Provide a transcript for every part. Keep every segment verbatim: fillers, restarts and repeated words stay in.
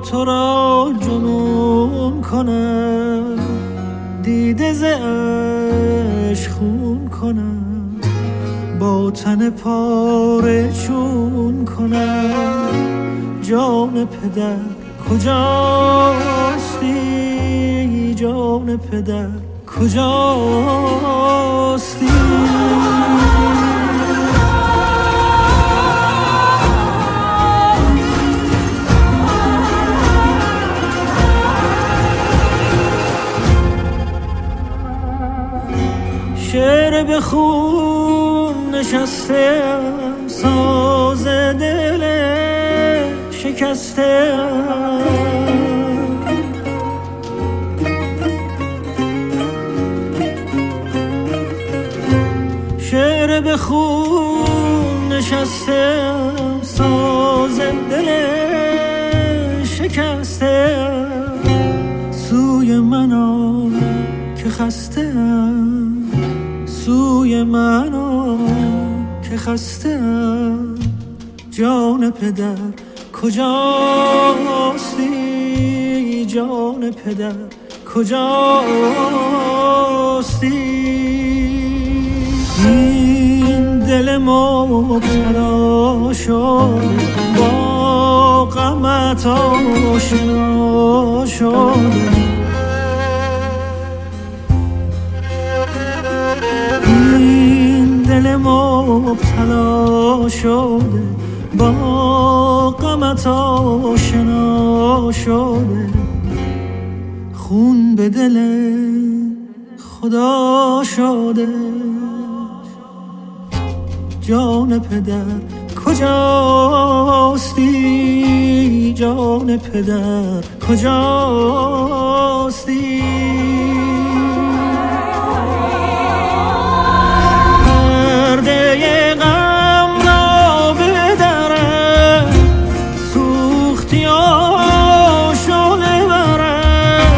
تو را جنون کنم، دیده ز عشق خون کنم، با تن پاره چون کنم. جان پدر کجاستی، جان پدر کجاستی؟ شعر به خون نشستم، ساز دل شکستم. شعر به خون نشستم، ساز دل شکستم. سوی من آ که خستم، سوی من آ که خستم. جان پدر کجاستی، جان پدر کجاستی؟ این دل مبتلا شد، با غمت آشنا شد. این دل مبتلا شده، با غمت آشنا شده. خون به دل خدا شده. جان پدر کجاستی، جان پدر کجاستی؟ پرده غم را بدرم، سوختی آشاله برم.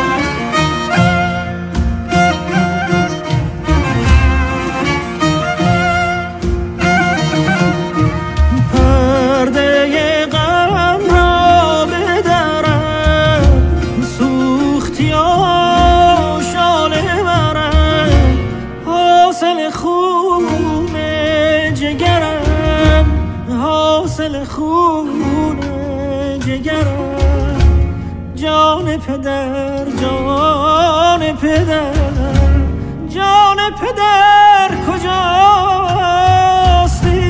پرده غم را بدرم، سوختی آشاله برم. حاصل خون جگرم، حاصل خون جگرم. جان پدر، جان پدر، جان پدر کجاستی؟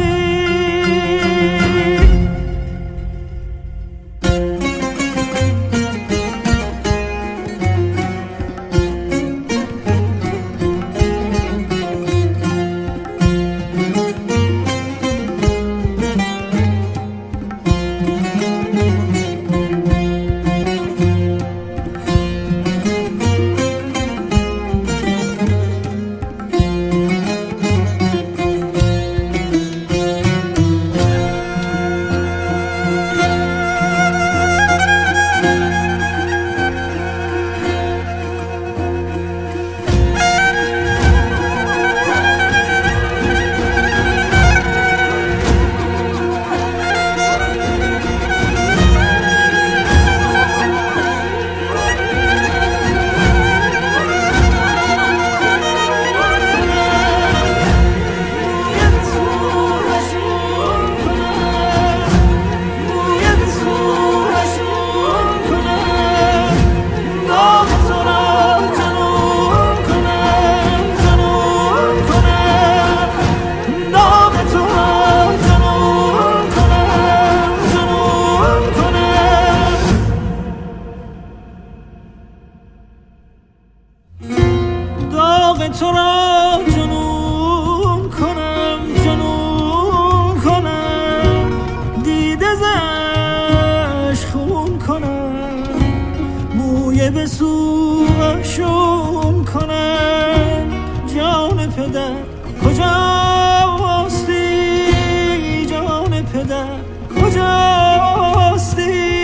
تو را جنون کنم، جنون کنم، دیده ز عشق خون کنم، موی به سوشون کنم. جان پدر کجاستی، جان پدر کجاستی؟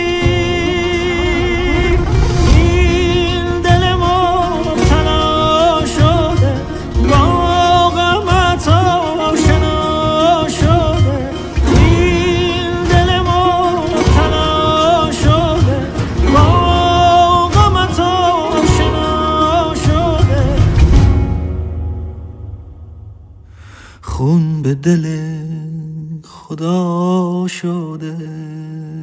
دل خدا شده.